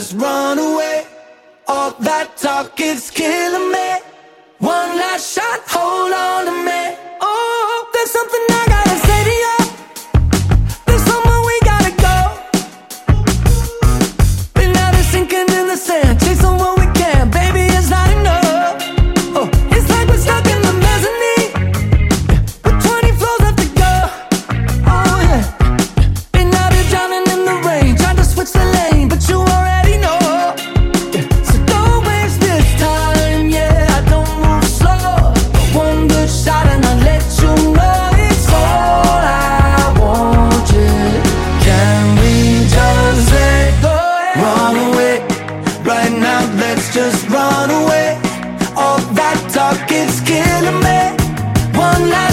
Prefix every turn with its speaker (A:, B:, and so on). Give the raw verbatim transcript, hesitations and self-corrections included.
A: just run away. All that talk is killing me. One last shot, hold on to me. Oh, there's something I gotta say to you. There's somewhere we gotta go. Been out here sinking in the sand, chasing what we can. Baby, it's not enough. Oh, it's like we're stuck in the mezzanine with twenty floors left to go. Oh yeah. Been out here drowning in the rain, trying to switch the lane, but you already know. So don't waste this time, yeah. I don't move slow. One good shot and I'll let you know it's all I want, yeah. Can we just let go? Run away, right now let's just run away. All that talk is killing me. One last